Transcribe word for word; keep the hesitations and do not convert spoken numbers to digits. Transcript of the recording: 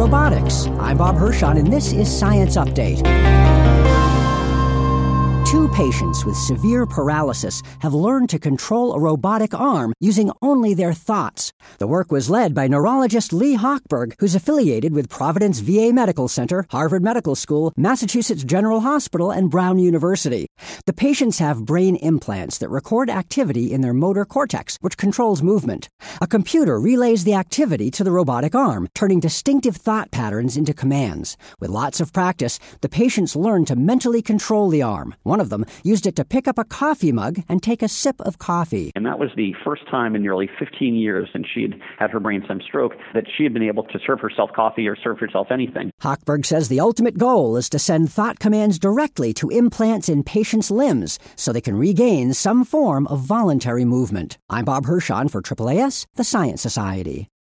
robotics. I'm Bob Hirschon, and this is Science Update. Two patients with severe paralysis have learned to control a robotic arm using only their thoughts. The work was led by neurologist Lee Hochberg, who's affiliated with Providence V A Medical Center, Harvard Medical School, Massachusetts General Hospital, and Brown University. The patients have brain implants that record activity in their motor cortex, which controls movement. A computer relays the activity to the robotic arm, turning distinctive thought patterns into commands. With lots of practice, the patients learn to mentally control the arm. One of them used it to pick up a coffee mug and take a sip of coffee. And that was the first time in nearly fifteen years since she had had her brainstem stroke that she had been able to serve herself coffee or serve herself anything. Hochberg says the ultimate goal is to send thought commands directly to implants in patients' limbs so they can regain some form of voluntary movement. I'm Bob Hirschon for A A A S, the Science Society.